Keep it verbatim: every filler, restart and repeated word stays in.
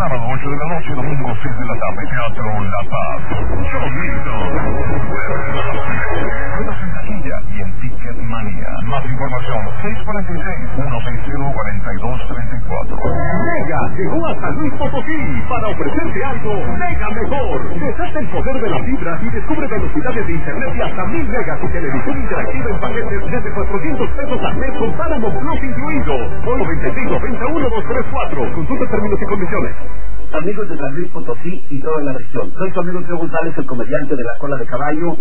Sábado ocho de la noche, domingo seis de la tarde, Teatro La Paz. Cholito. Juegos en taquilla y en Ticketmania. Más información, seis cuatro seis, uno seis cero, cuatro dos tres cuatro. Mega llegó a San Luis Potosí para ofrecerte algo mega mejor. Desata el poder de la fibra y descubre velocidades de internet y hasta mil megas y televisión interactiva en paquetes desde cuatrocientos pesos al mes con Paramount Plus incluido. Hoy noventa y cinco, noventa y uno, dos tres cuatro. Consulta términos y condiciones. Amigos de San Luis Potosí y toda la región, soy su amigo Teo González, el comediante de La Cola de Caballo.